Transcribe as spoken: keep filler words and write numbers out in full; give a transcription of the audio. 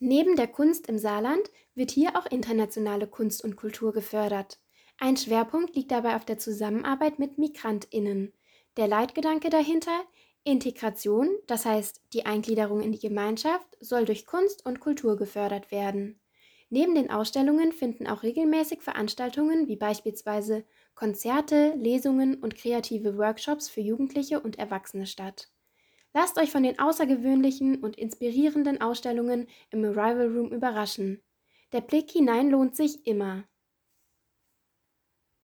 Neben der Kunst im Saarland wird hier auch internationale Kunst und Kultur gefördert. Ein Schwerpunkt liegt dabei auf der Zusammenarbeit mit MigrantInnen. Der Leitgedanke dahinter: Integration, das heißt die Eingliederung in die Gemeinschaft, soll durch Kunst und Kultur gefördert werden. Neben den Ausstellungen finden auch regelmäßig Veranstaltungen wie beispielsweise Konzerte, Lesungen und kreative Workshops für Jugendliche und Erwachsene statt. Lasst euch von den außergewöhnlichen und inspirierenden Ausstellungen im Arrival Room überraschen. Der Blick hinein lohnt sich immer.